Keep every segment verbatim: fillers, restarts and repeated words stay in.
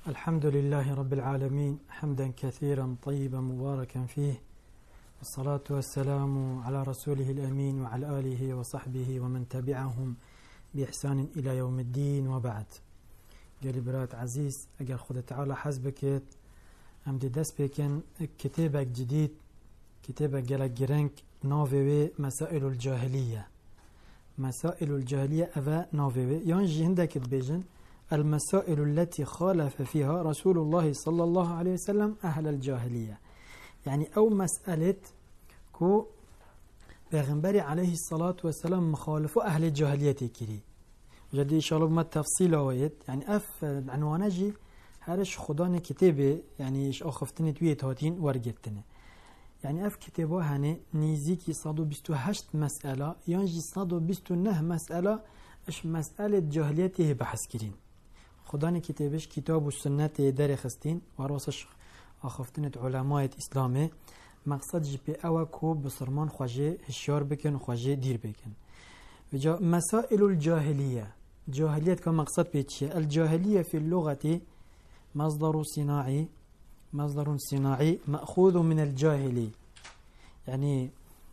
الحمد لله رب العالمين حمدا كثيرا طيبا مباركا فيه، والصلاة والسلام على رسوله الأمين وعلى آله وصحبه ومن تبعهم بإحسان إلى يوم الدين. وبعد. قال برات عزيز، أقل خد تعالى حسبك أم دي دس بكن كتابك جديد، كتابك قال جرنك نوفي مسائل الجاهلية. مسائل الجاهلية أفا نوفي ينجي عندك بيجن المسائل التي خالف فيها رسول الله صلى الله عليه وسلم أهل الجاهلية، يعني أو مسألة كو پیغمبر عليه الصلاة والسلام مخالف أهل الجاهلية كري. جدي إن شاء الله ما التفصيل هويت يعني أف عنوانجي هرش خدان كتابه، يعني إيش أخفتني تويت هاتين ورقتني، يعني أف كتابه هني نيزيكي صادو بستو هشت مسألة، ينجي صادو بستو نه مسألة إيش مسألة جاهليته بحث كرين. خدان كتابش كتاب والسنة دار خستين وراسش أخفتني علماء إسلامي، مقصد جي بي أوا كو بصرمان خواجه هشيار بكن وخواجه دير بكن. وجا مسائل الجاهلية، جاهلية كمقصد بيتشي. الجاهلية في اللغة مصدر صناعي، مصدر صناعي مأخوذ من الجاهلي، يعني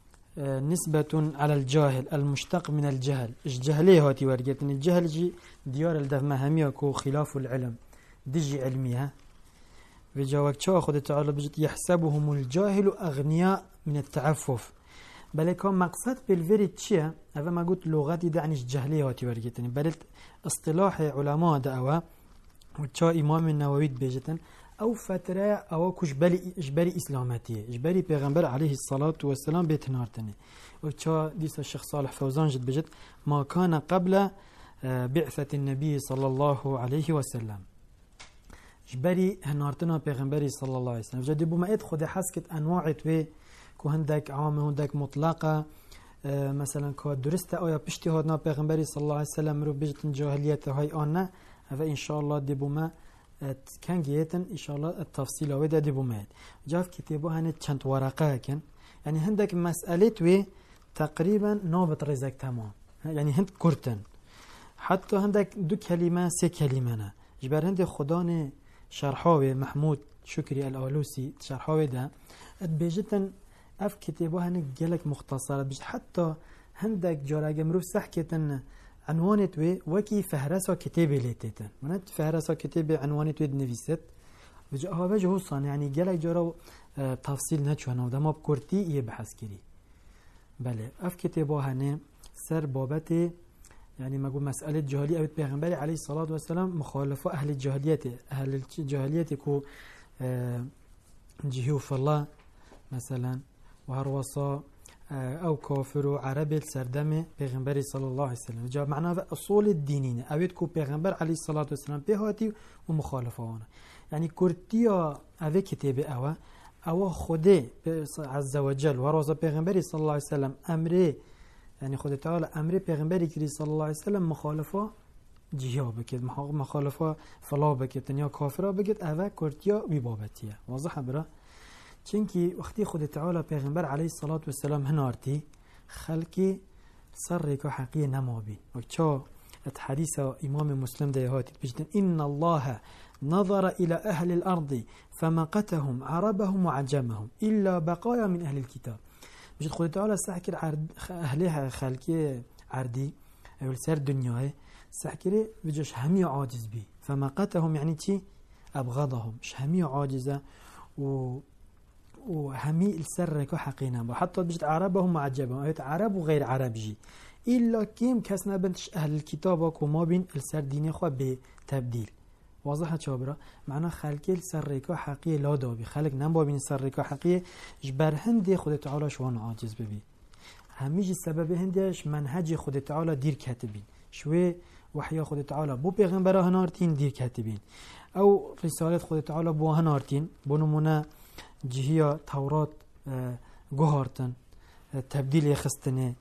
نسبة على الجاهل المشتق من الجهل. الجهلية هاتي ورقتن الجهل جي ديار الدفمهمية كو خلاف العلم دجي علميها. وجا وقتها خد تعالى بجت يحسبهم الجاهل أغنياء من التعفف، بل كان مقصد بالفيري تشيا هذا ما قلت لغاتي دعني الجهلية هاتي ورقتن، بل اصطلاح علماء دعوة وتشا إمام النووي بيجتن أو فترة أو كجبري إجباري إسلاماتية، إجباري پیغمبر عليه الصلاة والسلام بيتنارتني. وتشا ديس الشيخ صالح فوزان جد بجت ما كان قبل بعثة النبي صلى الله عليه وسلم، إجباري هنارتنا پیغمبري صلى الله عليه وسلم. جدي بما إدخل حسكت أنواع توي كو هندك عامة هندك مطلقة، مثلا كو درست أو بشتي هادنا پیغمبري صلى الله عليه وسلم رو بجت جاهلية هاي آنه، هذا إن شاء الله دي بما كان جيتن إن شاء الله التفصيل وده دي بمات. جاف كتابه هني چند ورقة كان، يعني هندك مسألة وي تقريبا نوبت رزق تمام، يعني هند كرتن حتى هندك دو كلمة سي كلمة. جبر هند خدان شرحاوي محمود شكري الأولوسي شرحاوي ده بيجتن اف كتابه هني جلك مختصرة بيجت، حتى هندك جارج مروف سحكتن عنوانت وي وكي فهرسة كتابة ليتتن منت فهرسة كتابة عنوانت وي نفيست وجاءها وجهه صان، يعني جالك جرا اه تفصيل نتشونه وده ما بكرتي يبحث كري. بله اف كتابه هني سر بابته، يعني ما قول مسألة جاهلية أو پیغمبر عليه الصلاة والسلام مخالفة أهل الجاهلية، أهل الجاهلية كو اه جهيو فالله مثلا وهروصا أو كافر وعربي السردمة پیغمبر صلى الله عليه وسلم. جاء معناه أصول الدينين أويد كو پیغمبر عليه الصلاة والسلام بهاتي ومخالفة، يعني كرتيا أوي كتاب أوا أو خده عز وجل ورازا پیغمبر صلى الله عليه وسلم أمره، يعني خده تعالى أمره پیغمبر كري صلى الله عليه وسلم مخالفة جهيا بكت، مخالفة فلا بكت يا كافرة بكت، أوا كرتيا ببابتيا. واضح برا؟ چنكي وقتی خود تعالى پیغمبر عليه الصلاة والسلام هنارتي خلقي صرك حقيقي نمابي. وكتا الحديث إمام مسلم ديهاتي بجدن إن الله نظر إلى أهل الأرض فمقتهم عربهم وعجمهم إلا بقايا من أهل الكتاب. بجد خود تعالى سحكر أهلها خلقي عردي أو السر دنياي سحكري بجش همي عاجز بي، فمقتهم يعني تي أبغضهم مش همي عاجزة و وهمي السر كو حقينا، وحتى بجد عربهم معجبهم أيت عرب وغير عرب جي إلا كيم كسنا بنتش أهل الكتاب وما بين السر ديني خو بتبديل. واضحة شابرة؟ معنى خلق السر كو حقيقي لا دابي خلق نم بين السر كو حقيقي جبر هندي خود تعالى شوان عاجز ببي، هميجي السبب هنديش منهج خود تعالى دير كاتبين شوي وحيا خود تعالى بو پیغمبر هنارتين دير كاتبين أو رسالة خود تعالى بو هنارتين بنمونه جهيا تورات جهارتن تبديل يخستنه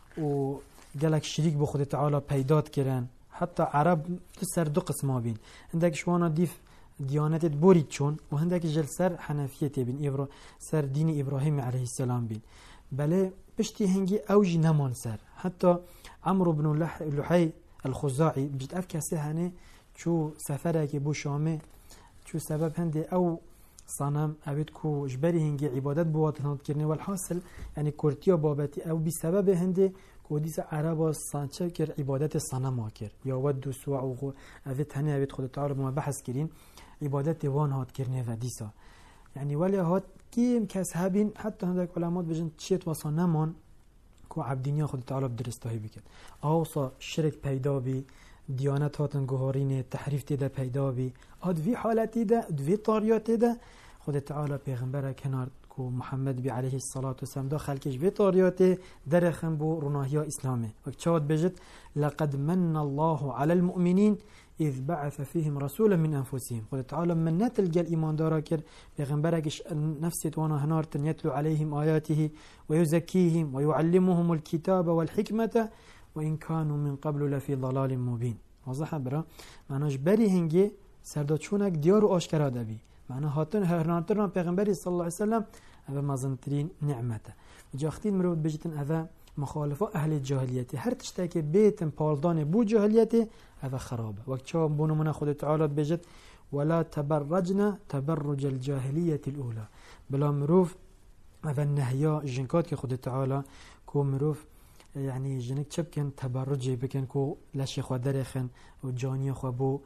وقالك شريك بخود تعالى بيدات كرن. حتى عرب تسر دو قسم بين، عندك شوانا ديف ديانات بوريد شون وعندك جل سر حنفية بين إبرا سر دين إبراهيم عليه السلام بين. بله بشتي هنجي أوجي نمان سر، حتى عمرو بن لحي الخزاعي بجد أفكاسي هنه شو سفره كي بو شامه چو سبب هنده او صنم اوید کو جبری هنگی عبادت بواتنات کرنه والحاصل یعنی کرتیا بابتی او بی سبب هنده که دیس عربا سانچه کر عبادت صنم ها کر یا ود دو سوع و اوید هنه اوید خود تعالی ما بحث کرین عبادت وان هات کرنه و دیسا یعنی ولی هات کیم کس هبین حتی هندک علمات بجن چیت واسا نمان کو عبدینیا خود تعالی بدرستاهی بکن آوصا شرک پیدا بی دیانت هاتن گوهارین تحریف تیده پیدا بی آد وی حالتی ده دوی طاریات ده خود تعالی پیغمبر کنار کو محمد بی علیه الصلاة والسلام دا خلقش وی طاریات درخم بو روناهیا اسلامه وقت چاد بجد لقد من الله على المؤمنين اذ بعث فيهم رسولا من انفسهم خود تعالی منت الجل ایمان دارا کر پیغمبرش نفسیت وانا هنارتن يتلو عليهم آياته ويزكيهم ويعلمهم الكتاب والحكمة وإن كانوا من قبل لفي ضلال مبين واضح برا معناش بری هنگی سردا چونک دیار و آشکرا دبی معنی هاتن هرناتران پیغمبری صلی الله علیه وسلم اوه مازنترین نعمته جاختین مرود بجتن اوه مخالفه اهل جاهلیتی هر تشتا که بیتن پالدان بو جاهلیتی اوه خرابه وقت چا بونمون خود تعالی بجت ولا تبرجنا تبرج الجاهلیه الاولى بلا مروف اوه نهیا جنکات که خود تعالی کو مروف يعني جنك تشبكن تبرجي بكن كو لاشي خو درخن و جاني خو بو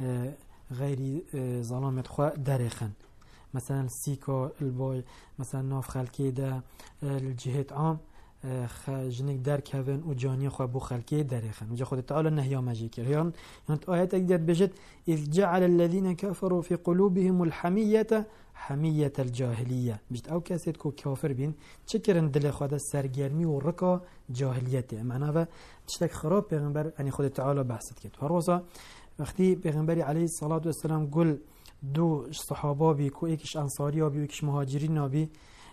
غير ظلامة خو درخن مثلا السيكو البوي مثلا ناف خلقي ده الجهات عام جنك در كفن و جاني خو بو خلقي درخن وجا خود تعالى النهي ماجي كير يعني انت ايات اقدر بجد اذ جعل الذين كفروا في قلوبهم الحميه حمیه الجاهلیه بجد او کسید کو کافر بین چه کرن دل خود سرگرمی و رکا جاهلیته معنا و تشتک خراب پیغمبر یعنی خود تعالی بحثت کرد هروسا وقتی پیغمبری علیه الصلاة والسلام گل دو صحابه بی کو یکیش انصاری بی و یکیش مهاجرین بی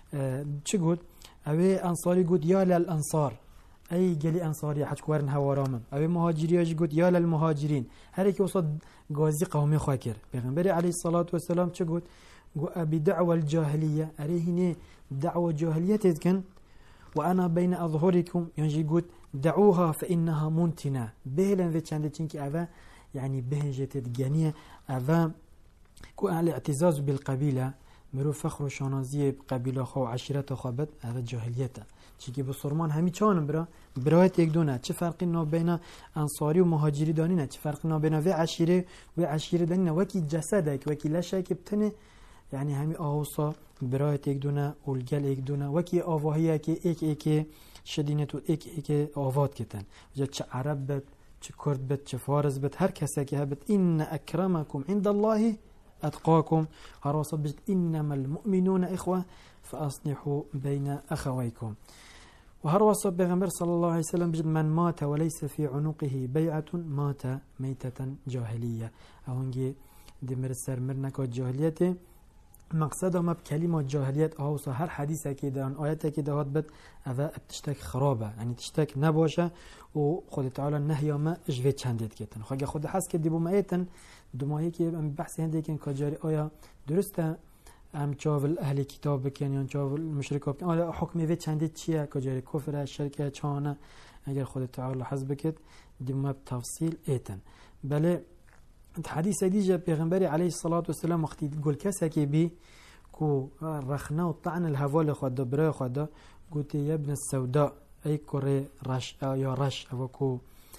چه گفت اوی انصاری گفت یا للانصار ای گلی انصاری حج کورن هوارامن اوی مهاجریاش گفت یا للمهاجرین هر کی وسط غازی قومی خو کرد پیغمبری علیه الصلاة والسلام چه گفت بدعوى الجاهلية أريهني دعوة جاهلية تذكن وأنا بين أظهركم يعني قلت دعوها فإنها منتنة بهلن في چند چنك أذا يعني بهجة الجانية أذا كو الاعتزاز بالقبيلة مرو فخر وشانازية بقبيلة خو عشيرة خابت هذا جاهليته چيكي بصرمان همي چانم برا برايت يك دونه چه فرقي نو بين انصاري ومهاجري دانينه چه فرقي نو بين في عشيره وعشيره دانينه وكي جسدك وكي لشك بتنه يعني همي آوصا برايت یک دونه اولگل یک دونه وکی آواهیه که ایک ایک شدینت و ایک ایک آواد کتن جا چه عرب بد چه کرد بد چه فارس بد هر کسی که هبت این اکرمکم عند الله اتقاکم هر وصل بجد انما المؤمنون اخوه فاصلحوا بين اخويكم وهر وصل بغمبر صلى الله عليه وسلم بجد من مات وليس في عنقه بيعة مات ميتة جاهلية اونجي دمر السر مرنكو جاهليته مقصد ما بكلمة جاهليت أوصى هر حديثة كده عن آياتها كده هات بد أذا بتشتك خرابة يعني تشتك نباشة وخد تعالى النهي ما إجفيت شندت كتن خاجة خد حس كده بمايتن دماهي كي بحث هندي كن كجاري آية درسته ام چاول اهل کتاب بکن یا چاول مشرکا بکن آیا حکم وی چنده چیه کجاری کفر شرک چانه اگر خود تعالی حذف بکد دم بتفصیل ایتن بله حدیث دیجه پیغمبر علیه الصلاة والسلام وقتی گل کسی که بی کو رخنه و طعن الهوال خود برای خود گوتی یا ابن السوداء ای کره رش یا رش او کو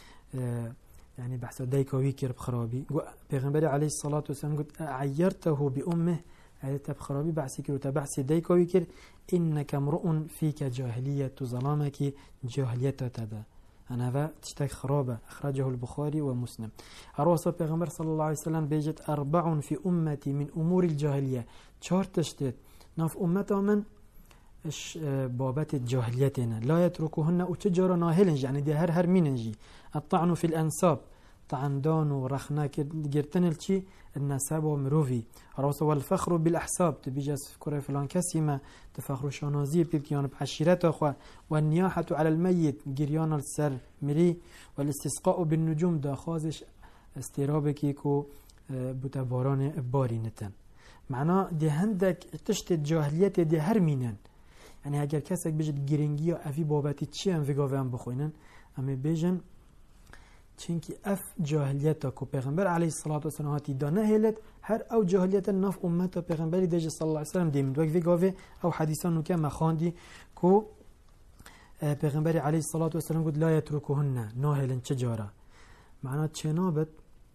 يعني بحث دايكوي كير بخرابي پیغمبر عليه الصلاة والسلام قلت عيرته بأمه هذا تبخرابي بحث كير وتبحث دايكوي كير إنك امرؤ فيك جاهلية ظلامك جاهلية تدا أنا هذا تشتك خرابة أخرجه البخاري ومسلم أروصى پیغمبر صلى الله عليه وسلم بيجت أربع في أمتي من أمور الجاهلية چهار تشتت ناف أمته من اش بابات الجاهليتنا لا يتركوهن وتجر ناهلنج يعني دي هر هر ميننجي الطعن في الأنساب طعندان ورخنا جرتن الشي النساب ومروفي روس والفخر بالأحساب تبيجس في كوري فلان كسيمة تفخر شانازي بيبكيان بعشيرته أخوة والنياحة على الميت جريان السر مري والاستسقاء بالنجوم دا خازش استرابكي كو بتباران بارينتن معنا دي هندك تشت الجاهلية دي هر مينن يعني اگر کسی بجد گرنگی افی بابتی چی هم وگاوه هم بخوینن اما بیجن چونکی اف جاهلیت کو پیغمبر علیه الصلاة والسلام هاتی دانه هلت هر او جاهلیت نف امت پیغمبری دیج صلی الله علیه وسلم دیم دوک ویگاوه او حدیثان که مخاندی کو پیغمبر علیه الصلاة والسلام گفت لا یترکوهن ناهلن چجارا معنا چنابت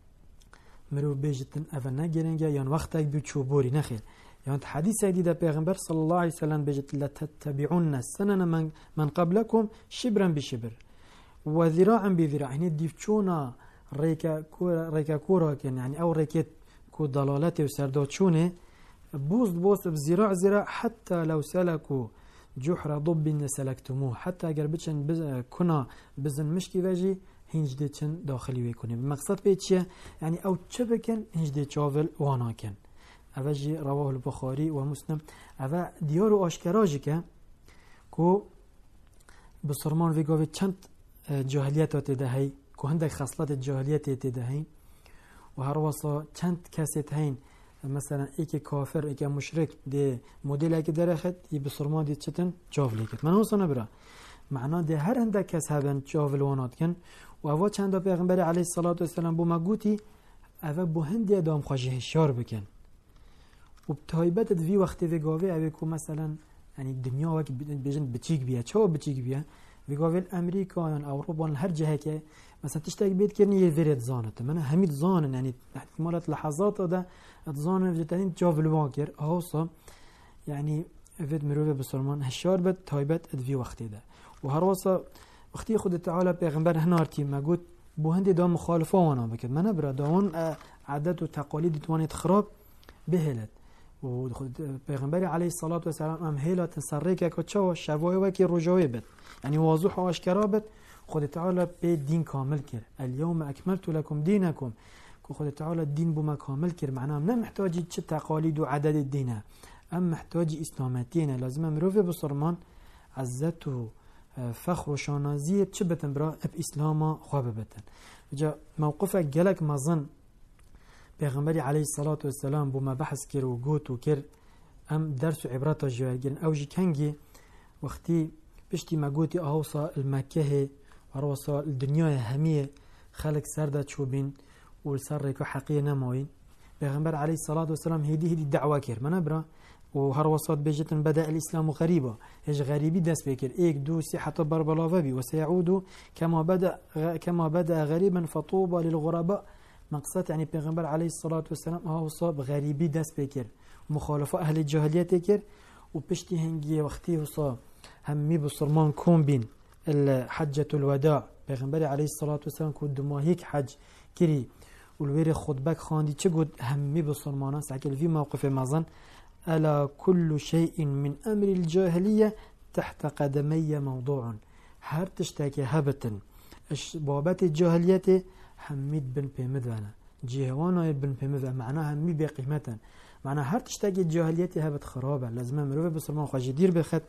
مرو بیجتن اول نگرنگه یان وقتک بی چوبوری نخیر یان حدیث دیده پیغمبر صلی الله علیه وسلم بیجت لتتبعون سنن من من قبلكم شبرا بشبر و ذراعا بذراع يعني ديفچونا ريكا كورا ريكا كورا كان يعني او ريكت كو ضلالته وسردوتشونه بوز بوز بذراع ذراع حتى لو سلكوا جحر ضب سلكتموه حتى اگر بچن بز كنا بزن مشكي واجي هنج ديچن داخلي ويكوني المقصد بيتشي يعني او تشبكن هنج دي تشافل وانا كان اوجي رواه البخاري ومسلم اوا ديارو اشكراجي که كو بسرمان ويگاوي چند جاهلیت تدهی که هندک خصلت جاهلیت تدهی و هر واسه چند کسی هین مثلا ایک کافر ایک مشرک ده مدل که درخت ی بسرمان دی چتن جاولی کت من حسنا برا معنا ده هر هندک کس هبن جاول وانات کن و اوا چند پیغمبر علیه الصلاة والسلام بو مگوتی اوا بو هندی دام خواجه هشیار بکن و بتایبت دوی وقتی وگاوی اوی که مثلا یعنی دنیا وقت بیجن بچیک بیا چه بچیک بیا ويقول أمريكا يعني أوروبا هر جهة كي مثلا تشتاق بيت كرني يفرد زانته من هميد زانن يعني احتمالات لحظات ده تزانن جتانين جاف الواقر هوصا يعني فيد مروه بسلمان هشار بد تايبت ادفي وقتي ده وهروصا وقتي خد تعالى پیغمبر هنارتي ما قلت بو هندي دا مخالفه وانا بكد من برا داون عادات و تقاليد توانيت خراب بهلت و پیغمبر علیه الصلاة والسلام هم هیلات سرکه که چه شوای و کی رجوی بد یعنی واضح و آشکارا بد خود تعالی به دین کامل کرد اليوم اکملت لكم دینکم که خود تعالی دین بو ما کامل کرد معناه نه محتاجی چه تقالید و عدد دینه ام محتاجی اسلامتینه لازم مروه بسرمان عزت و فخر و شانازی چه بتن برا اب اسلام خواب بتن جا موقفك جلك مظن پیغمبری علیه الصلاة والسلام بو ما بحث کر و گوت و کر ام درس و عبرات جوار گرن او جی کنگی وقتی پشتی ما گوتی اهوصا المکه و روصا الدنیای همیه خلق سرده چوبین و سر ریکو حقیه نماین پیغمبر علیه الصلاة والسلام هیدی هیدی دعوه کر من ابرا و هر وسط بجتن بدأ الإسلام غريبا هج غريبي دست بكر إيك دو سي حتى بربلاوة بي وسيعود كما بدأ كما بدأ غريبا فطوبى للغرباء مقصد يعني پیغمبر عليه الصلاة والسلام ها صاب غريبي دست بكر مخالفة أهل الجاهلية كر وبشتي هنجي وقتي وصا همي بصرمان كون بين الحجة الوداع پیغمبر عليه الصلاة والسلام كود ما هيك حج كري والوير خطبك خاندي چقد همي بصرمانا ساكل في موقف مازن ألا كل شيء من أمر الجاهلية تحت قدمي موضوع هر تشتاكي هبتن بابات الجاهلية حميد بن بيمدوانا جيهوانا بن بيمدوانا معناها همي بقيمة معناها هر تشتاكي الجاهلية هبت خرابة لازم مروفة بسرمان خواجي دير بخد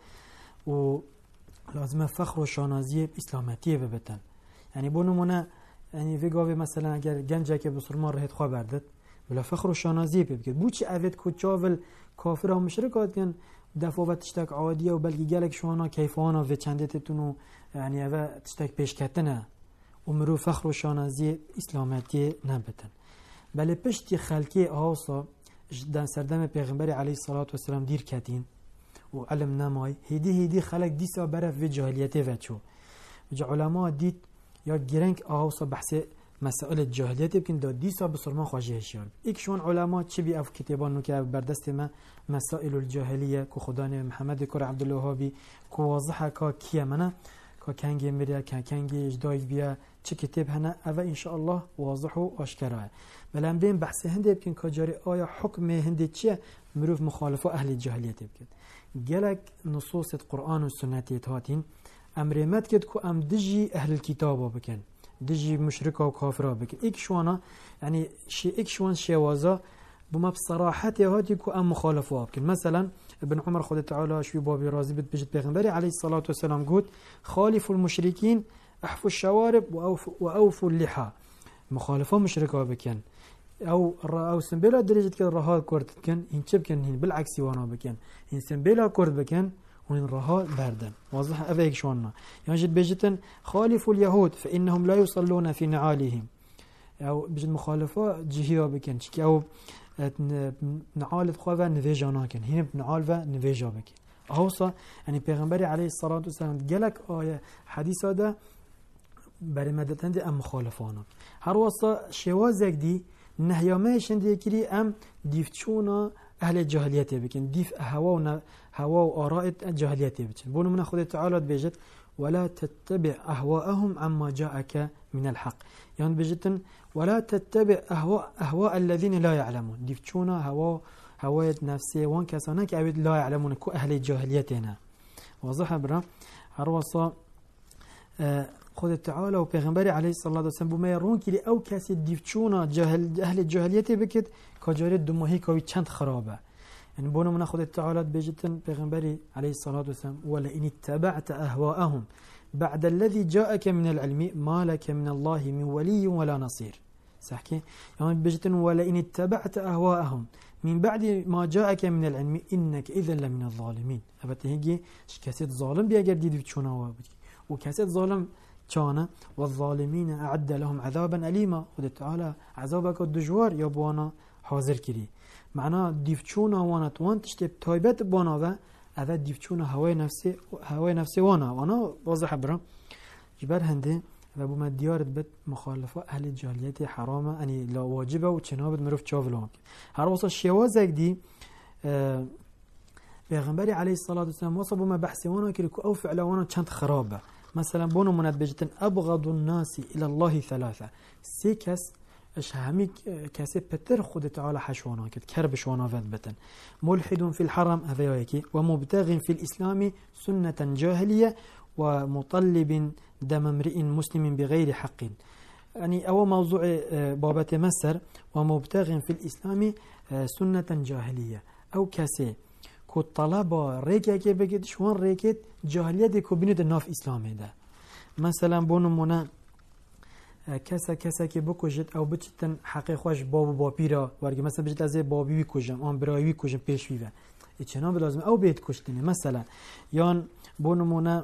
ولازم فخر وشانازية إسلاماتية ببتن يعني بونمونا يعني في قوة مثلا اگر گنجه که بسرمان رهت خواه بردد ولا فخر وشانازية ببكت بوچي اوید کو چاول کافر و مشرکات کن دفعه تشتک عادیه و بلکه گلک شوانا کیفانا و چندتتونو یعنی اوه تشتک پیش کتنه و مرو فخر و شانازی اسلامتی نبتن بله پشتی خلکی آسا دن سردم پیغمبر علیه الصلاة والسلام دیر کتین و علم نمای هیدی هیدی خلق دیسا برف و جاهلیتی وچو و علماء دید یا گرنگ آسا بحث مسائل الجاهلیت بکن داد دیسا بسرمان خواجه هشیار ایک شون علماء چی بی اف کتابان نو که بردست ما مسائل الجاهلیه که خدانه محمد کر عبدالوهابی که واضحه که کیه منه که کنگی میره که کنگی اجدای بیا چه کتاب هنه اوه انشاءالله واضح و آشکاره بله هم بین بحث هنده بکن که جاری آیا حکم هنده چیه مروف مخالفه اهل الجاهلیت بکن گلک نصوص قرآن و سنتیت هاتین امرمت کد که ام دجی اهل الكتاب بکن دجي مشركة وكافرة بك إيك شوانا يعني شيء إيك شوان شوازا بما بصراحة هاتي كو أم مخالفة بكن مثلا ابن عمر خد تعالى شوي بابي رازي بتبجد بيغمبري عليه الصلاة والسلام قلت خالفوا المشركين أحفوا الشوارب وأوفوا, وأوفوا اللحى مخالفة مشركة بكن أو أو سنبيلا درجة كده رهاد كورد بكن هنشب كن هن بالعكس وانا بكن هن سنبيلا كورد بكن ونين رها بردن واضح أفيك شوانا يعني جد بيجتن خالفوا اليهود فإنهم لا يصلون في نعالهم أو بجد مخالفة جهيا بكن أو نعال خواه نفيجانا كن هنا بنعال و نفيجا بكن أوصى يعني پیغمبر عليه الصلاة والسلام جلك آية حديث هذا برای مدتند ام مخالفانا هر واسطه شوازک دی نهیامه شنده کری ام دیفتشونا اهل جاهلیتی بکن دیف هوا و هوا و آراء جاهلیتی بکن بونو من خود تعالی بيجت ولا تتبع اهواءهم عما جاءك من الحق يعني بيجتن ولا تتبع اهواء اهواء الذين لا يعلمون دیفتشونا هوا هواية نفسي وان كسانا كأبد لا يعلمون كو اهل جاهلیتنا واضح برا هر واسطه خود تعالى و پیغمبر علیه الصلاة والسلام بما يرون كلي او کسی دیفچونا جاهل اهل جاهلیت بکد کجاری دماهی کوی چند خرابه يعني بونو من خود تعالى بيجتن پیغمبر علیه الصلاة والسلام ولا ان اتبعت اهواءهم بعد الذي جاءك من العلم ما لك من الله من ولي ولا نصير صحكي يعني بيجتن ولا ان اتبعت اهواءهم من بعد ما جاءك من العلم انك اذا لمن الظالمين البته هيجي كاسيت ظالم بيگر دیفچونا و وكاسيت ظالم كان والظالمين أعد لهم عذابا أليما خد تعالى عذابك الدجوار يا بوانا حاضر كري معناه ديفچونا وانا توان تشتب تايبت بانا و اذا ديفچونا هواي نفسي هواي نفسي وانا وانا واضح برا جبر هنده و بو مديارت بت مخالفه اهل الجاهلية حرامه يعني لا واجبه و چنابت مروف چاولام هر واسه شوازك دي اه پیغمبر علیه الصلاة والسلام وصل بما بحثي وانا كري او فعلا وانا چند خرابه مثلا بونو منات بجتن أبغض الناس إلى الله ثلاثة سيكس اش همي كاسي بتر خود تعالى حشوانا كد كربش وانا فد بتن ملحد في الحرم هذا يكي ومبتغ في الإسلام سنة جاهلية ومطلب دم امرئ مسلم بغير حق يعني أول موضوع بابة مسر ومبتغ في الإسلام سنة جاهلية أو كاسي کو طلبا ریکه که بگید شوان ریکت جاهلیت کو بینید ناف اسلامه ده مثلا بونمونه کسا کسا که بکشید او بچتن حقی خوش باب و باپیرا ورگه مثلا بجید از بابی بکشم آن برایوی کشم پیشوی و ایچنا بلازم او بیت کشتنه مثلا یان بونمونه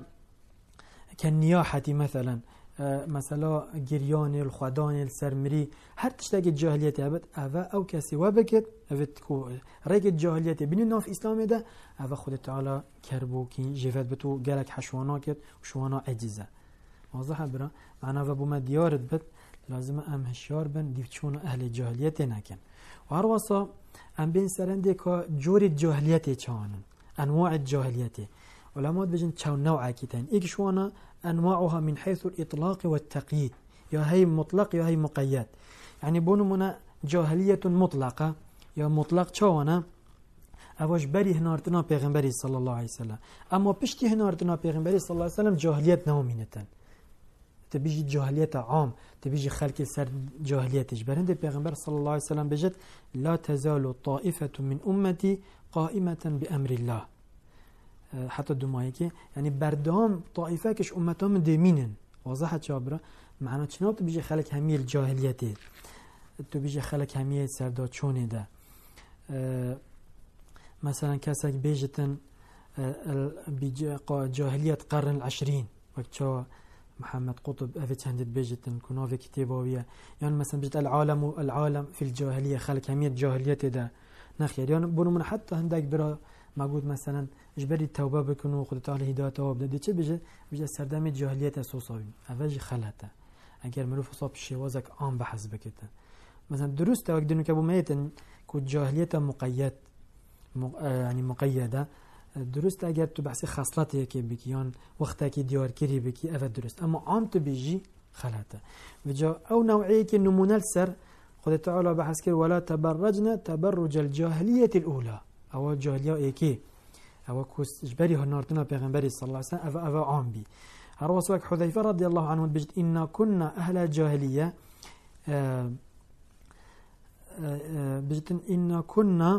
که نیاحتی مثلا مثلا گریان الخدان السرمری هر تشتاق الجاهلية أبد أفا أو كسي وبكت أفت كو ريك الجاهلية بين ناف إسلامي ده أفا خد تعالى كربو كي جفت بتو جالك حشوانا كت وشوانا عجزة واضح برا معنا فبو ما ديارت بت لازم أم هشيار بن ديفتشونا أهل الجاهلية نكن وهروسا أم بين سرندي كا جور الجاهلية كانن أنواع الجاهلية علماء بجن شو نوع كتان إيش شوانا أنواعها من حيث الإطلاق والتقييد يا هي مطلق يا هي مقيد يعني بونو منا جاهلية مطلقة يا مطلق شوانا أواش بري هنارتنا پیغمبري صلى الله عليه وسلم أما بشتي هنارتنا پیغمبري صلى الله عليه وسلم جاهلية نومينتن تبيجي جاهلية عام تبيجي خلق سر جاهلية برند پیغمبر صلى الله عليه وسلم بجد لا تزال طائفة من أمتي قائمة بأمر الله حتى دمائكي يعني بردام طائفة كش أمتهم ديمينن واضحة شابرة معنى چنو تبيجي خلق همية الجاهلية تبيجي خلق همية سرداد شوني ده أه مثلا كاسك بيجتن أه جاهلية قرن العشرين وكتشو محمد قطب أفت هندت بيجتن كنا في كتابوية يعني مثلا بيجت العالم العالم في الجاهلية خلق همية الجاهلية ده نخير يعني بونو من حتى هندك برا موجود مثلا اجبري التوبه بكنو خد تعالى هدايه توبه بدي چه بيجي بيجي سردم جاهليت اساساوي اوج خلته اگر مرو فصاب شوازك عام بحث بكته مثلا درست وقت که بوميتن كو جاهليت مقيد م... يعني مقيده درست اگر تو بحث خصلت يكي بكيان وقتا كي ديار كري بكي اف درست اما عام تو بيجي خلته وجا او نوعيه كي نمونه السر خد تعالى بحث كر ولا تبرجنا تبرج الجاهليه الاولى او جاهليه ايكي او كوس اجبري هنارتنا پیغمبري صلى الله عليه وسلم او او عام بي هر واسوك حذيفه رضي الله عنه بجد إنا كنا اهل الجاهليه آه آه بجد إنا كنا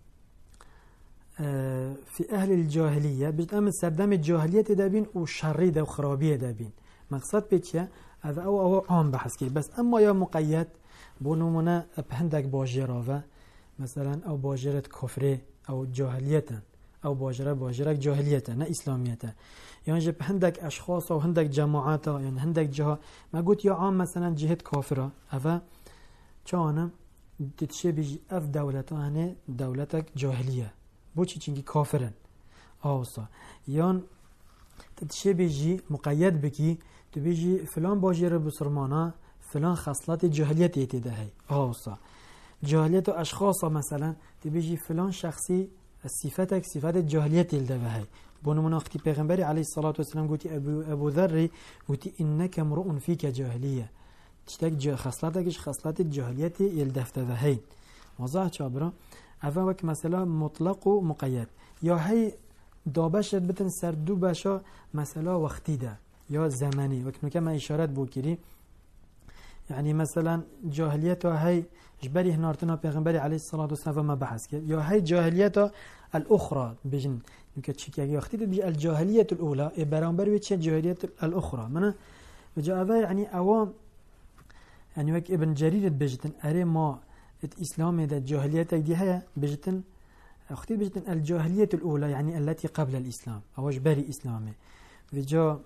آه في اهل الجاهليه بجد ام سردم الجاهليه دابين وشري ده وخرابيه دابين مقصد بيتيا او او او عام بحث كي بس اما يا مقيد بونمونه بهندك باجراوه مثلا او باجرت كفره او جاهلية او باجره باجره جاهلیته نه اسلامیته. یعنی جب هندک اشخاص و هندک جماعات یعنی هندک جها ما قلت یا عام مثلا جهت کافره افا چانم تتشي بيجي اف دولتان دولتك جاهليه بوچی چنگی کافرن اوصا یان تتشي بيجي مقيد بكي تبيجي فلان باجر بسرمانا فلان خصلات جاهلیت ایتیده هی اوصا جاهلیت اشخاص مثلا تبيجي فلان شخصی صفتك صفات جاهلیت الده هی بونو مناختی پیغمبری علیه الصلاة والسلام گوتی ابو ابو ذر گوتی انك امرؤ فيك جاهلیه تشتاق جا خصلاتكش خصلات الجاهلية يلدفت ذهين وضع شابرا أفا وك مثلا مطلق ومقيد يا هي دابش بتن سر دو باشا مثلا وقتي ده يا زماني وكنو كما إشارات بوكيري يعني مثلا جاهلية هي جبري هنارتنا بيغنبري عليه الصلاة والسلام ما بحث كده يا هي جاهلية الأخرى بجن يمكن تشيكي وقتي ده الجاهلية الأولى برانبر ويتش الجاهلية الأخرى منا وجاء يعني أوام يعني وك ابن جرير بجتن أري ما الإسلام ده الجاهلية دي هي بجتن أختي بجتن الجاهلية الأولى يعني التي قبل الإسلام أو جبري إسلامي وجاء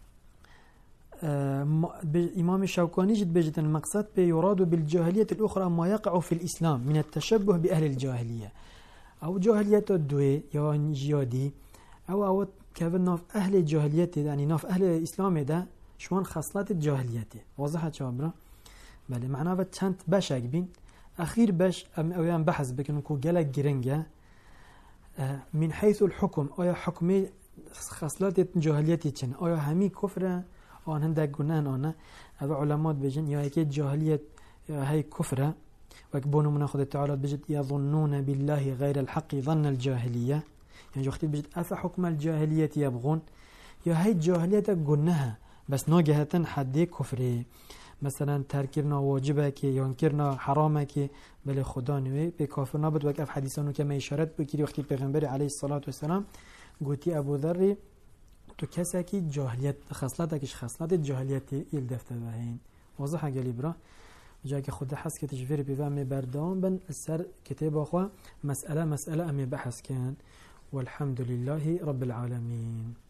آه إمام الشوكاني جد بجتن مقصد بيراد بالجاهلية الأخرى ما يقع في الإسلام من التشبه بأهل الجاهلية أو جاهلية الدوي يا جيادي أو أو كيف ناف أهل الجاهلية يعني ناف أهل الإسلام ده شوان خصلات الجاهلية واضحة شابرا بله معناه و چند بشک بین اخیر بش اویان بحث بکنن کو گلک گرنگه من حيث الحكم آیا حکمی خصلات جاهلیتی چن آیا همی کفره آن هندک گناه آنه او علمات بجن یا یکی جاهلیت یا هی کفره وكبونوا من أخذ تعالى بجد يظنون بالله غير الحق ظن الجاهلية يعني وقت بجد أفحكم الجاهلية يبغون يا هي الجاهلية قلناها بس ناجهة حدي كفري مثلا تركنا واجبه كي ينكرنا حرامه كي بل خدا نوي بكافر نابد وقف حديثانو كما إشارت بكري وقت پیغمبر عليه الصلاة والسلام قوتي أبو ذر تو كساكي جاهلية خصلتكش خصلت الجاهلية يلدفت بهين واضحة قالي برا جا که خود حس که تجویر بیوه امی بردام بن سر کتاب آخوا مسئله مسئله امی بحث کن والحمد لله رب العالمين.